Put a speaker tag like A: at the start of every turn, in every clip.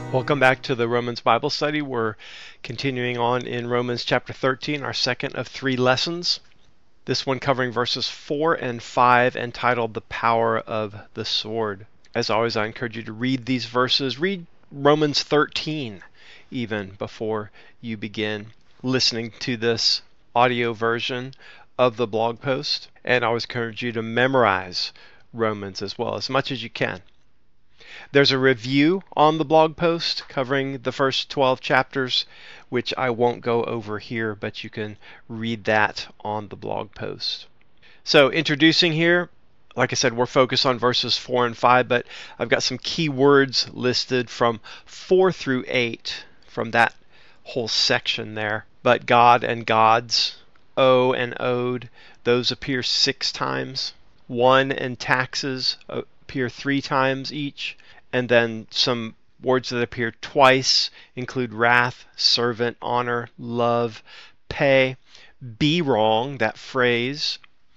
A: Welcome back to the Romans Bible Study. We're continuing on in Romans chapter 13, our second of three lessons. This one covering verses 4 and 5, entitled The Power of the Sword. As always, I encourage you to read these verses. Read Romans 13 even before you begin listening to this audio version of the blog post. And I always encourage you to memorize Romans as well, as much as you can. There's a review on the blog post covering the first 12 chapters, which I won't go over here, but you can read that on the blog post. So introducing here, like I said, we're focused on verses 4 and 5, but I've got some key words listed from 4 through 8 from that whole section there. But God and gods, owe and owed, those appear 6 times. One and taxes appear 3 times each. And then some words that appear twice include wrath, servant, honor, love, pay, be wrong, that phrase,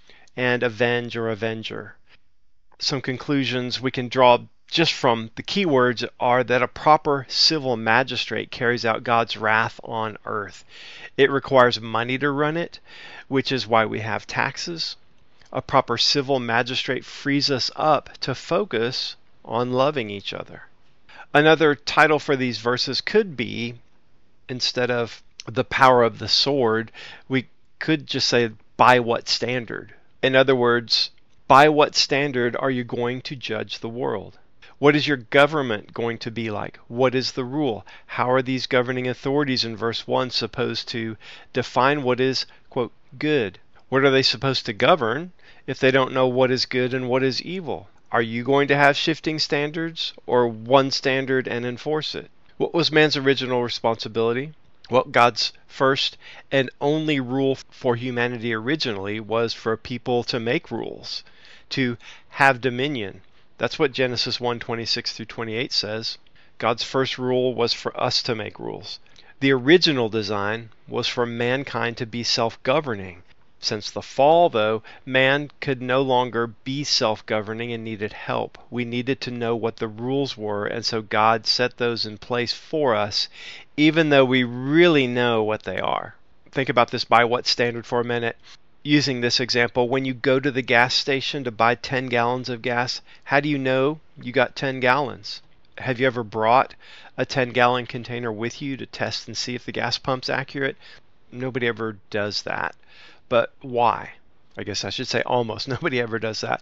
A: and avenge or avenger. Some conclusions we can draw just from the key words are that a proper civil magistrate carries out God's wrath on earth. It requires money to run it, which is why we have taxes. A proper civil magistrate frees us up to focus on loving each other. Another title for these verses could be, instead of the power of the sword, we could just say, by what standard? In other words, by what standard are you going to judge the world? What is your government going to be like? What is the rule? How are these governing authorities in verse 1 supposed to define what is, quote, good? What are they supposed to govern if they don't know what is good and what is evil? Are you going to have shifting standards, or one standard and enforce it? What was man's original responsibility? Well, God's first and only rule for humanity originally was for people to make rules, to have dominion. That's what Genesis 1:26 through 28 says. God's first rule was for us to make rules. The original design was for mankind to be self-governing. Since the fall, though, man could no longer be self-governing and needed help. We needed to know what the rules were, and so God set those in place for us, even though we really know what they are. Think about this by what standard for a minute. Using this example, when you go to the gas station to buy 10 gallons of gas, how do you know you got 10 gallons? Have you ever brought a 10-gallon container with you to test and see if the gas pump's accurate? Nobody ever does that. But why? I guess I should say almost nobody ever does that.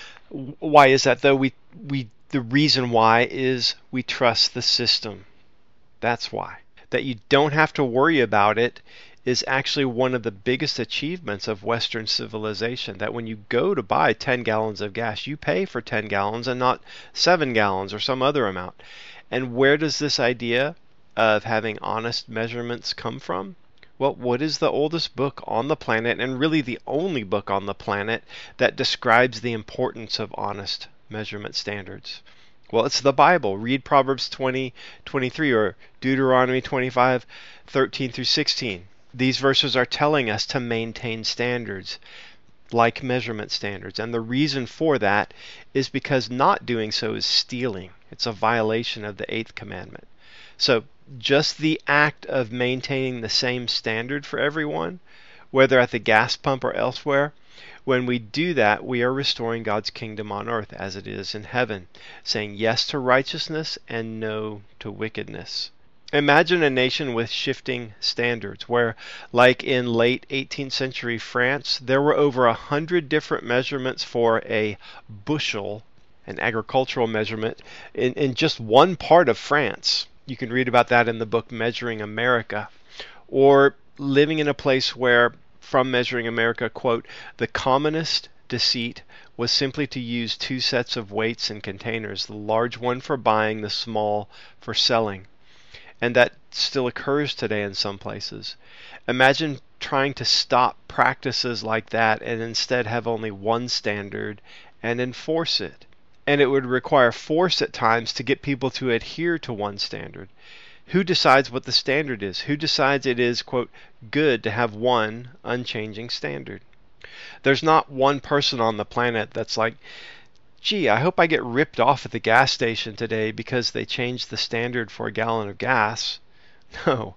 A: Why is that, though? The reason why is we trust the system. That's why. That you don't have to worry about it is actually one of the biggest achievements of Western civilization. That when you go to buy 10 gallons of gas, you pay for 10 gallons and not 7 gallons or some other amount. And where does this idea of having honest measurements come from? Well, what is the oldest book on the planet, and really the only book on the planet that describes the importance of honest measurement standards? Well, it's the Bible. Read Proverbs 20:23 or Deuteronomy 25:13 through 16. These verses are telling us to maintain standards, like measurement standards. And the reason for that is because not doing so is stealing. It's a violation of the 8th commandment. So just the act of maintaining the same standard for everyone, whether at the gas pump or elsewhere, when we do that, we are restoring God's kingdom on earth as it is in heaven, saying yes to righteousness and no to wickedness. Imagine a nation with shifting standards where, like in late 18th century France, there were over 100 different measurements for a bushel, an agricultural measurement, in just one part of France. You can read about that in the book Measuring America. Or living in a place where, from Measuring America, quote, the commonest deceit was simply to use 2 sets of weights and containers, the large one for buying, the small for selling. And that still occurs today in some places. Imagine trying to stop practices like that and instead have only one standard and enforce it. And it would require force at times to get people to adhere to one standard. Who decides what the standard is? Who decides it is, quote, good to have one unchanging standard? There's not one person on the planet that's like, gee, I hope I get ripped off at the gas station today because they changed the standard for a gallon of gas. No.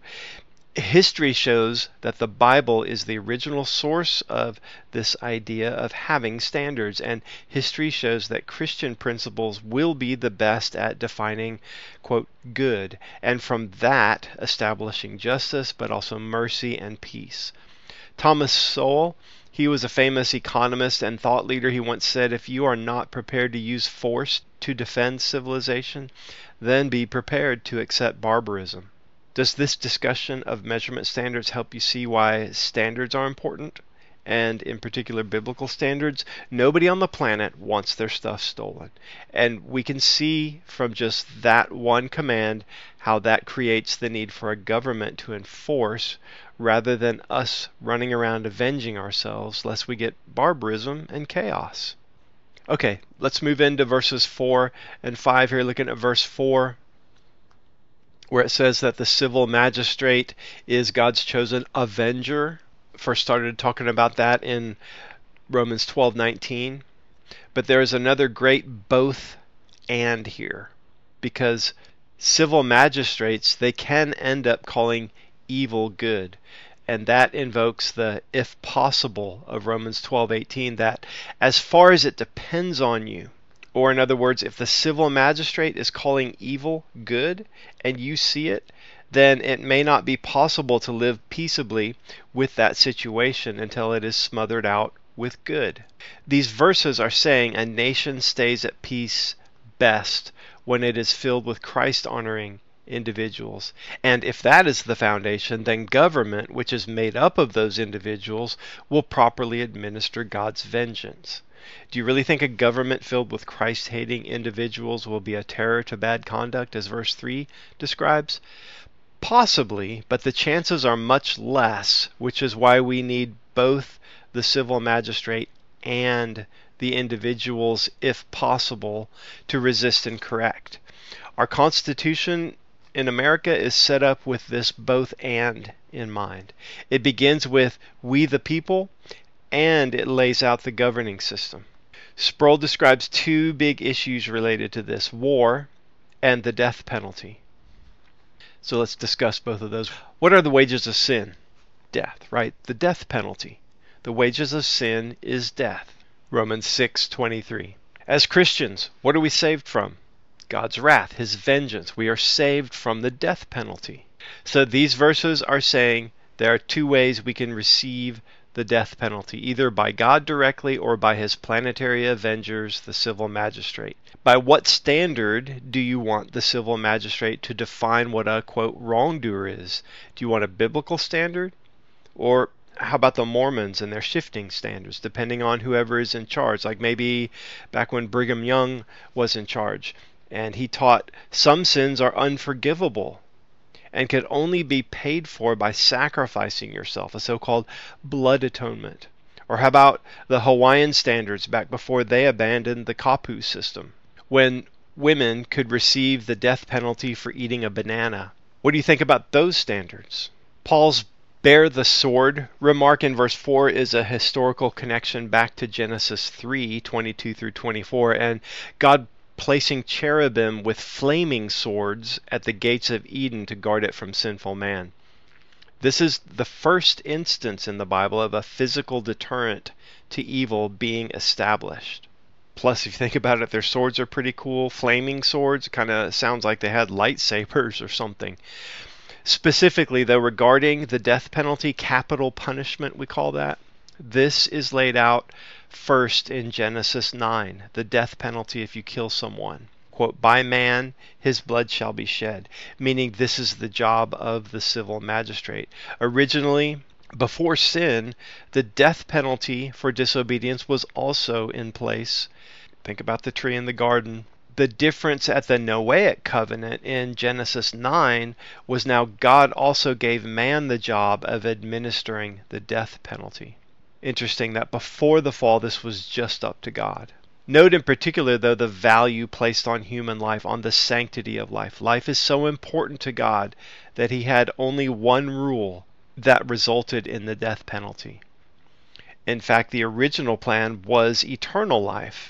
A: History shows that the Bible is the original source of this idea of having standards, and history shows that Christian principles will be the best at defining, quote, good, and from that establishing justice, but also mercy and peace. Thomas Sowell, he was a famous economist and thought leader. He once said, if you are not prepared to use force to defend civilization, then be prepared to accept barbarism. Does this discussion of measurement standards help you see why standards are important? And in particular, biblical standards? Nobody on the planet wants their stuff stolen. And we can see from just that one command how that creates the need for a government to enforce rather than us running around avenging ourselves lest we get barbarism and chaos. Okay, let's move into verses 4 and 5 here, looking at verse 4. Where it says that the civil magistrate is God's chosen avenger. First started talking about that in Romans 12:19. But there is another great both and here, because civil magistrates, they can end up calling evil good. And that invokes the if possible of Romans 12:18, that as far as it depends on you, or in other words, if the civil magistrate is calling evil good and you see it, then it may not be possible to live peaceably with that situation until it is smothered out with good. These verses are saying a nation stays at peace best when it is filled with Christ-honoring individuals. And if that is the foundation, then government, which is made up of those individuals, will properly administer God's vengeance. Do you really think a government filled with Christ-hating individuals will be a terror to bad conduct, as verse 3 describes? Possibly, but the chances are much less, which is why we need both the civil magistrate and the individuals, if possible, to resist and correct. Our Constitution in America is set up with this both and in mind. It begins with we the people, and it lays out the governing system. Sproul describes two big issues related to this: war and the death penalty. So let's discuss both of those. What are the wages of sin? Death, right? The death penalty. The wages of sin is death. Romans 6:23. As Christians, what are we saved from? God's wrath, His vengeance. We are saved from the death penalty. So these verses are saying there are two ways we can receive the death penalty, either by God directly or by His planetary avengers, the civil magistrate. By what standard do you want the civil magistrate to define what a, quote, wrongdoer is? Do you want a biblical standard? Or how about the Mormons and their shifting standards, depending on whoever is in charge? Like maybe back when Brigham Young was in charge, and he taught some sins are unforgivable and could only be paid for by sacrificing yourself, a so-called blood atonement. Or how about the Hawaiian standards back before they abandoned the kapu system, when women could receive the death penalty for eating a banana? What do you think about those standards? Paul's bear the sword remark in verse 4 is a historical connection back to Genesis 3:22 through 24, and God placing cherubim with flaming swords at the gates of Eden to guard it from sinful man. This is the first instance in the Bible of a physical deterrent to evil being established. Plus, if you think about it, their swords are pretty cool. Flaming swords, kind of sounds like they had lightsabers or something. Specifically, though, regarding the death penalty, capital punishment, we call that, this is laid out first in Genesis 9, the death penalty if you kill someone. Quote, by man his blood shall be shed, meaning this is the job of the civil magistrate. Originally, before sin, the death penalty for disobedience was also in place. Think about the tree in the garden. The difference at the Noahic covenant in Genesis 9 was now God also gave man the job of administering the death penalty. Interesting that before the fall, this was just up to God. Note in particular, though, the value placed on human life, on the sanctity of life. Life is so important to God that He had only one rule that resulted in the death penalty. In fact, the original plan was eternal life,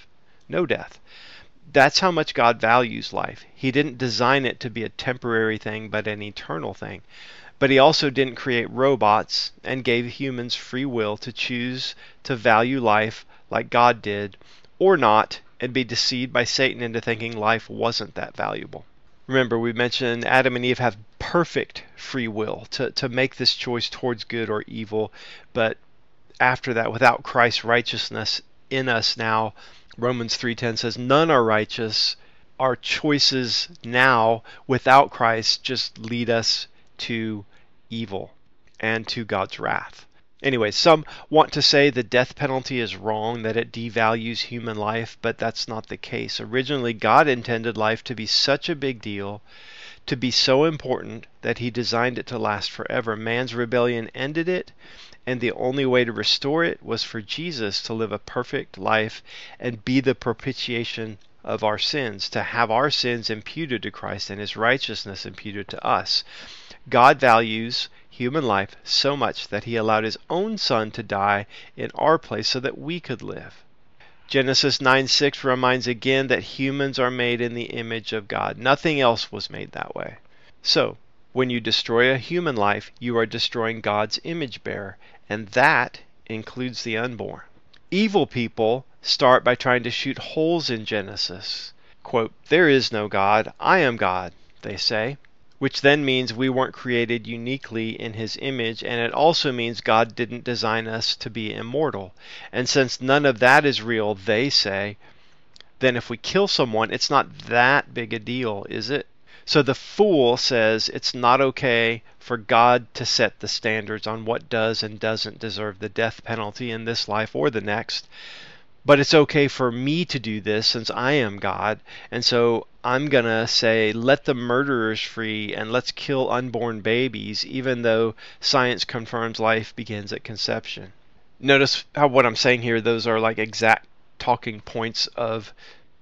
A: no death. That's how much God values life. He didn't design it to be a temporary thing, but an eternal thing. But he also didn't create robots and gave humans free will to choose to value life like God did, or not, and be deceived by Satan into thinking life wasn't that valuable. Remember, we mentioned Adam and Eve have perfect free will to make this choice towards good or evil, but after that, without Christ's righteousness in us now, Romans 3:10 says, none are righteous. Our choices now without Christ just lead us to evil and to God's wrath. Anyway, some want to say the death penalty is wrong, that it devalues human life, but that's not the case. Originally, God intended life to be such a big deal, to be so important, that he designed it to last forever. Man's rebellion ended it, and the only way to restore it was for Jesus to live a perfect life and be the propitiation of our sins, to have our sins imputed to Christ and his righteousness imputed to us. God values human life so much that he allowed his own son to die in our place so that we could live. Genesis 9:6 reminds again that humans are made in the image of God. Nothing else was made that way. So, when you destroy a human life, you are destroying God's image bearer, and that includes the unborn. Evil people start by trying to shoot holes in Genesis. Quote, "There is no God, I am God," they say, which then means we weren't created uniquely in his image, and it also means God didn't design us to be immortal. And since none of that is real, they say, then if we kill someone, it's not that big a deal, is it? So the fool says it's not okay for God to set the standards on what does and doesn't deserve the death penalty in this life or the next. But it's okay for me to do this since I am God. And so I'm going to say, let the murderers free and let's kill unborn babies, even though science confirms life begins at conception. Notice how what I'm saying here, those are like exact talking points of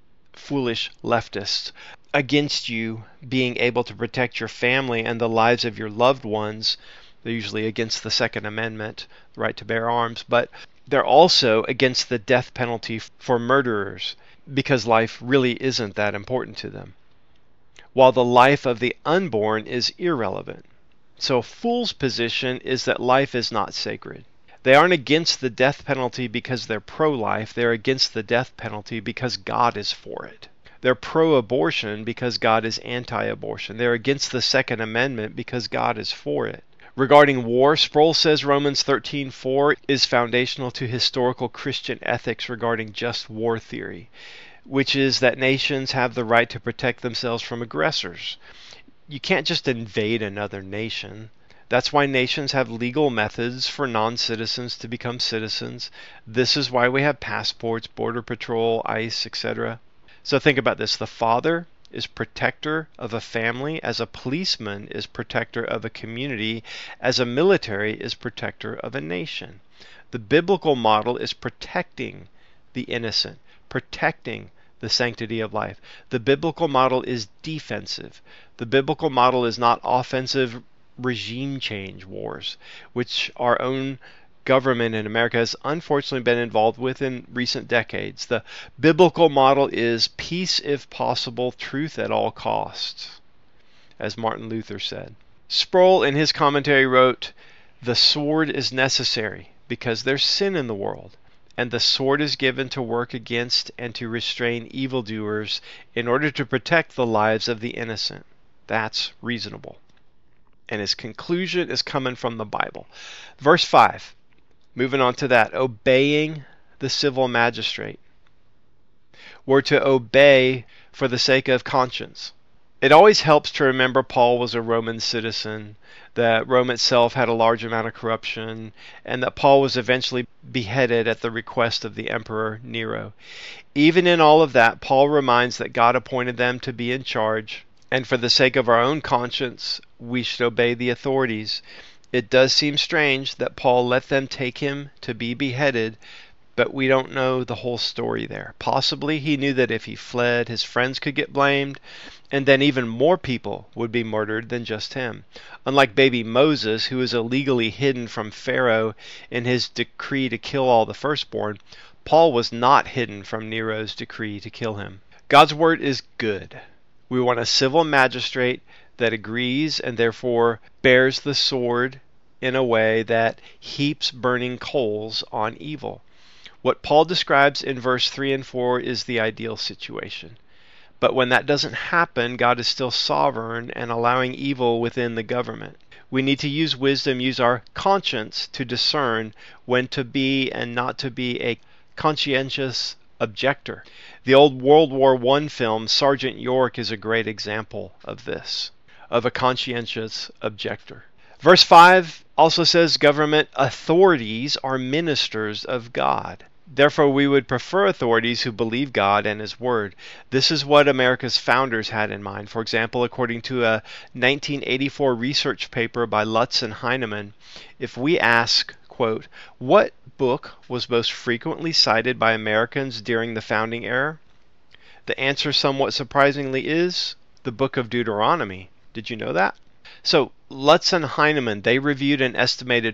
A: foolish leftists against you being able to protect your family and the lives of your loved ones. They're usually against the Second Amendment, the right to bear arms, but they're also against the death penalty for murderers because life really isn't that important to them, while the life of the unborn is irrelevant. So a fool's position is that life is not sacred. They aren't against the death penalty because they're pro-life. They're against the death penalty because God is for it. They're pro-abortion because God is anti-abortion. They're against the Second Amendment because God is for it. Regarding war, Sproul says Romans 13:4 is foundational to historical Christian ethics regarding just war theory, which is that nations have the right to protect themselves from aggressors. You can't just invade another nation. That's why nations have legal methods for non-citizens to become citizens. This is why we have passports, border patrol, ICE, etc. So think about this. The father is protector of a family, as a policeman is protector of a community, as a military is protector of a nation. The biblical model is protecting the innocent, protecting the sanctity of life. The biblical model is defensive. The biblical model is not offensive regime change wars, which our own government in America has unfortunately been involved with in recent decades. The biblical model is peace if possible, truth at all costs, as Martin Luther said. Sproul in his commentary wrote, "The sword is necessary because there's sin in the world, and the sword is given to work against and to restrain evildoers in order to protect the lives of the innocent." That's reasonable. And his conclusion is coming from the Bible. Verse 5. Moving on to that, obeying the civil magistrate. We're to obey for the sake of conscience. It always helps to remember Paul was a Roman citizen, that Rome itself had a large amount of corruption, and that Paul was eventually beheaded at the request of the Emperor Nero. Even in all of that, Paul reminds that God appointed them to be in charge, and for the sake of our own conscience, we should obey the authorities. It does seem strange that Paul let them take him to be beheaded, but we don't know the whole story there. Possibly he knew that if he fled, his friends could get blamed, and then even more people would be murdered than just him. Unlike baby Moses, who was illegally hidden from Pharaoh in his decree to kill all the firstborn, Paul was not hidden from Nero's decree to kill him. God's word is good. We want a civil magistrate that agrees and therefore bears the sword in a way that heaps burning coals on evil. What Paul describes in verse 3 and 4 is the ideal situation. But when that doesn't happen, God is still sovereign and allowing evil within the government. We need to use wisdom, use our conscience to discern when to be and not to be a conscientious objector. The old World War I film, Sergeant York, is a great example of this, of a conscientious objector. Verse 5 also says government authorities are ministers of God. Therefore, we would prefer authorities who believe God and His Word. This is what America's founders had in mind. For example, according to a 1984 research paper by Lutz and Heinemann, if we ask, quote, what book was most frequently cited by Americans during the founding era? The answer, somewhat surprisingly, is the book of Deuteronomy. Did you know that? So Lutz and Heinemann, they reviewed an estimated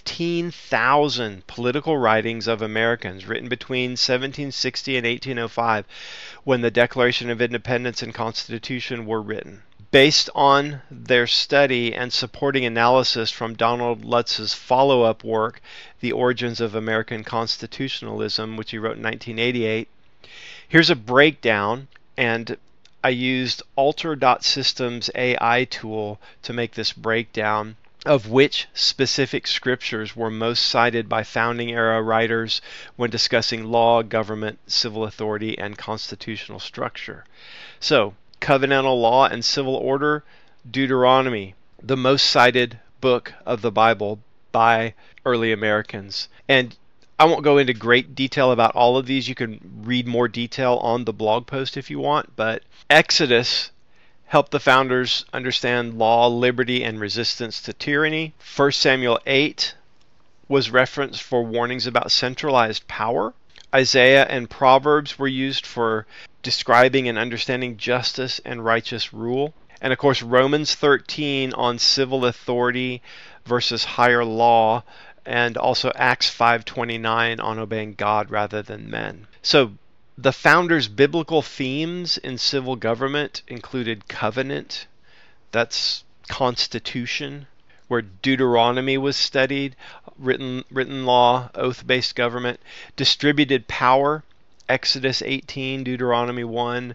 A: 15,000 political writings of Americans written between 1760 and 1805 when the Declaration of Independence and Constitution were written. Based on their study and supporting analysis from Donald Lutz's follow-up work, The Origins of American Constitutionalism, which he wrote in 1988, here's a breakdown, and I used Alter.Systems AI tool to make this breakdown of which specific scriptures were most cited by founding era writers when discussing law, government, civil authority, and constitutional structure. So, covenantal law and civil order, Deuteronomy, the most cited book of the Bible by early Americans. And I won't go into great detail about all of these. You can read more detail on the blog post if you want, but Exodus helped the founders understand law, liberty, and resistance to tyranny. 1 Samuel 8 was referenced for warnings about centralized power. Isaiah and Proverbs were used for describing and understanding justice and righteous rule. And of course, Romans 13 on civil authority versus higher law, and also Acts 5:29 on obeying God rather than men. So the founders' biblical themes in civil government included covenant, that's constitution, where Deuteronomy was studied, written law, oath-based government, distributed power, Exodus 18, Deuteronomy 1,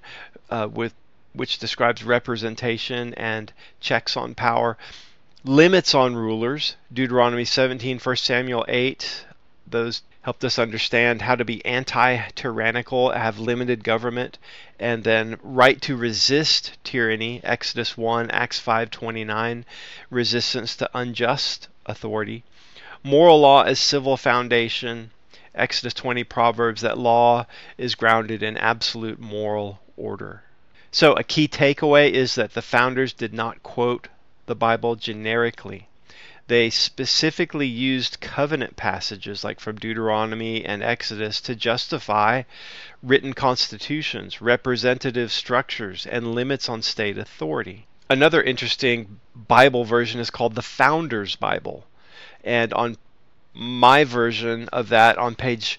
A: which describes representation and checks on power, limits on rulers, Deuteronomy 17, 1 Samuel 8, those helped us understand how to be anti-tyrannical, have limited government, and then right to resist tyranny, Exodus 1, Acts 5:29, resistance to unjust authority. Moral law as civil foundation, Exodus 20, Proverbs, that law is grounded in absolute moral order. So a key takeaway is that the founders did not quote the Bible generically. They specifically used covenant passages like from Deuteronomy and Exodus to justify written constitutions, representative structures, and limits on state authority. Another interesting Bible version is called the Founders Bible. And on my version of that, on page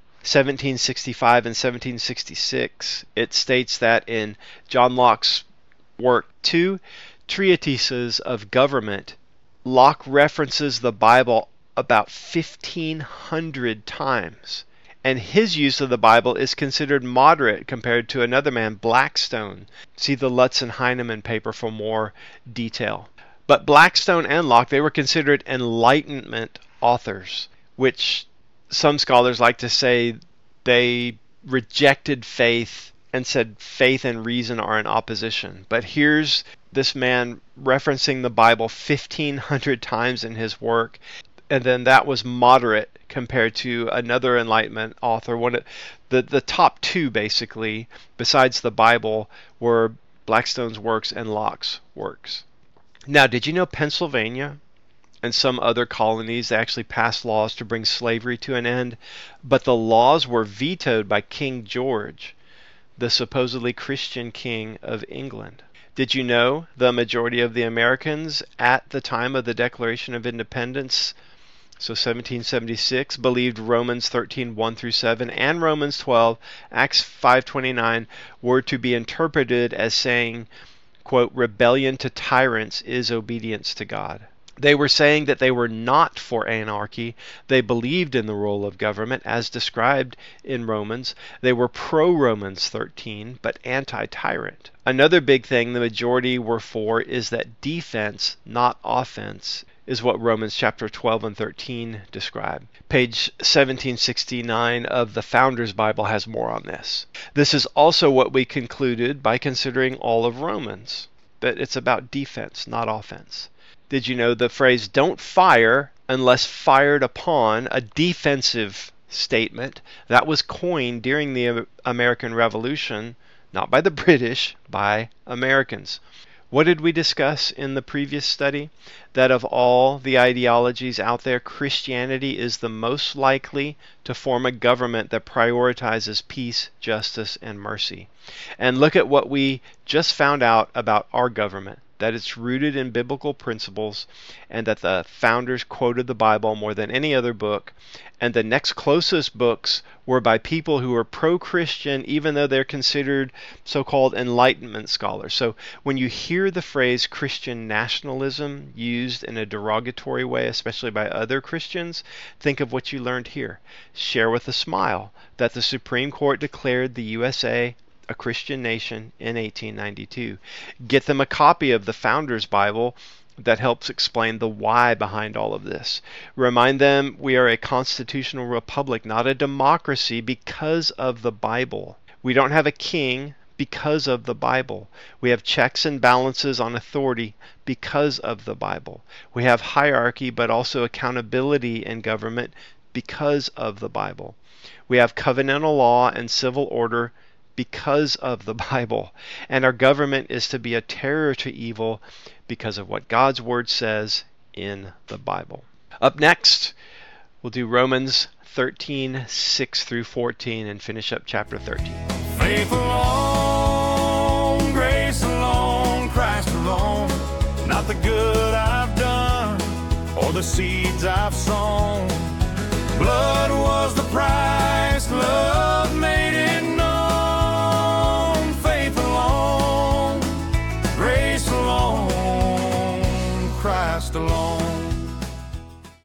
A: 1765 and 1766, it states that in John Locke's work, Two Treatises of Government, Locke references the Bible about 1,500 times, and his use of the Bible is considered moderate compared to another man, Blackstone. See the Lutz and Heinemann paper for more detail. But Blackstone and Locke, they were considered Enlightenment authors, which some scholars like to say they rejected faith and said faith and reason are in opposition. But here's this man referencing the Bible 1,500 times in his work, and then that was moderate compared to another Enlightenment author. The top two, basically, besides the Bible, were Blackstone's works and Locke's works. Now, did you know Pennsylvania and some other colonies actually passed laws to bring slavery to an end, but the laws were vetoed by King George, the supposedly Christian king of England? Did you know the majority of the Americans at the time of the Declaration of Independence So 1776 believed Romans 13, 1 through 7 and Romans 12, Acts 5:29 were to be interpreted as saying, quote, rebellion to tyrants is obedience to God. They were saying that they were not for anarchy. They believed in the role of government as described in Romans. They were pro-Romans 13, but anti-tyrant. Another big thing the majority were for is that defense, not offense, is what Romans chapter 12 and 13 describe. Page 1769 of the Founders Bible has more on this. This is also what we concluded by considering all of Romans, that it's about defense, not offense. Did you know the phrase don't fire unless fired upon, a defensive statement, that was coined during the American Revolution, not by the British, by Americans. What did we discuss in the previous study? That of all the ideologies out there, Christianity is the most likely to form a government that prioritizes peace, justice, and mercy. And look at what we just found out about our government, that it's rooted in biblical principles, and that the founders quoted the Bible more than any other book, and the next closest books were by people who were pro-Christian, even though they're considered so-called Enlightenment scholars. So when you hear the phrase Christian nationalism used in a derogatory way, especially by other Christians, think of what you learned here. Share with a smile that the Supreme Court declared the USA a Christian nation in 1892. Get them a copy of the Founders Bible that helps explain the why behind all of this. Remind them we are a constitutional republic, not a democracy, because of the Bible. We don't have a king because of the Bible. We have checks and balances on authority because of the Bible. We have hierarchy, but also accountability in government because of the Bible. We have covenantal law and civil order because of the Bible. And our government is to be a terror to evil because of what God's Word says in the Bible. Up next, we'll do Romans 13, 6 through 14 and finish up chapter 13.
B: Faith alone, grace alone, Christ alone, not the good I've done or the seeds I've sown. Blood was the price, love made